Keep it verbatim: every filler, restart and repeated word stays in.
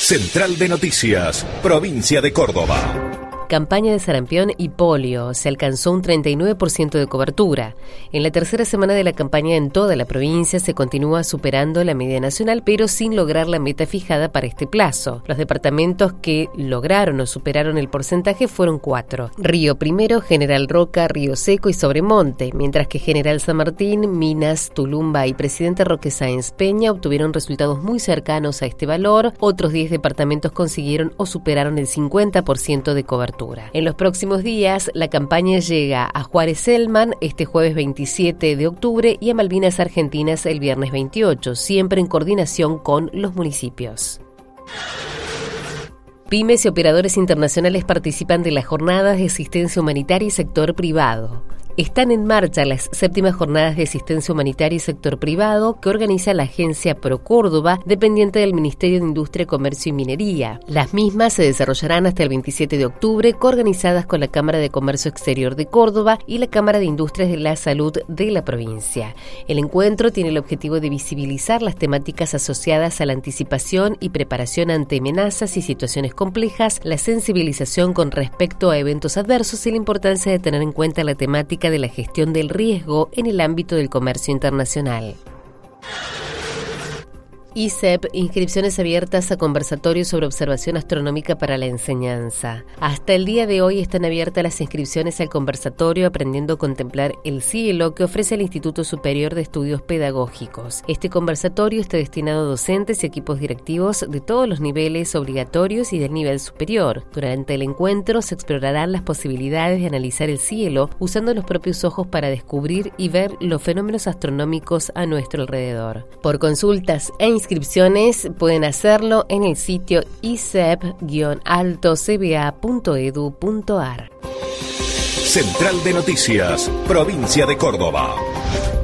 Central de Noticias, Provincia de Córdoba. Campaña de sarampión y polio. Se alcanzó un treinta y nueve por ciento de cobertura. En la tercera semana de la campaña en toda la provincia se continúa superando la media nacional, pero sin lograr la meta fijada para este plazo. Los departamentos que lograron o superaron el porcentaje fueron cuatro: Río Primero, General Roca, Río Seco y Sobremonte, mientras que General San Martín, Minas, Tulumba y Presidente Roque Sáenz Peña obtuvieron resultados muy cercanos a este valor. Otros diez departamentos consiguieron o superaron el cincuenta por ciento de cobertura. En los próximos días, la campaña llega a Juárez-Selman este jueves veintisiete de octubre y a Malvinas Argentinas el viernes veintiocho, siempre en coordinación con los municipios. Pymes y operadores internacionales participan de las jornadas de asistencia humanitaria y sector privado. Están en marcha las séptimas jornadas de asistencia humanitaria y sector privado que organiza la agencia Pro Córdoba, dependiente del Ministerio de Industria, Comercio y Minería. Las mismas se desarrollarán hasta el veintisiete de octubre, coorganizadas con la Cámara de Comercio Exterior de Córdoba y la Cámara de Industrias de la Salud de la provincia. El encuentro tiene el objetivo de visibilizar las temáticas asociadas a la anticipación y preparación ante amenazas y situaciones complejas, la sensibilización con respecto a eventos adversos y la importancia de tener en cuenta la temática de la gestión del riesgo en el ámbito del comercio internacional. I S E P, inscripciones abiertas a conversatorios sobre observación astronómica para la enseñanza. Hasta el día de hoy están abiertas las inscripciones al conversatorio Aprendiendo a Contemplar el Cielo que ofrece el Instituto Superior de Estudios Pedagógicos. Este conversatorio está destinado a docentes y equipos directivos de todos los niveles obligatorios y del nivel superior. Durante el encuentro se explorarán las posibilidades de analizar el cielo usando los propios ojos para descubrir y ver los fenómenos astronómicos a nuestro alrededor. Por consultas e inscripciones Inscripciones pueden hacerlo en el sitio i s e p guion alto c b a punto e d u punto a r. Central de Noticias, Provincia de Córdoba.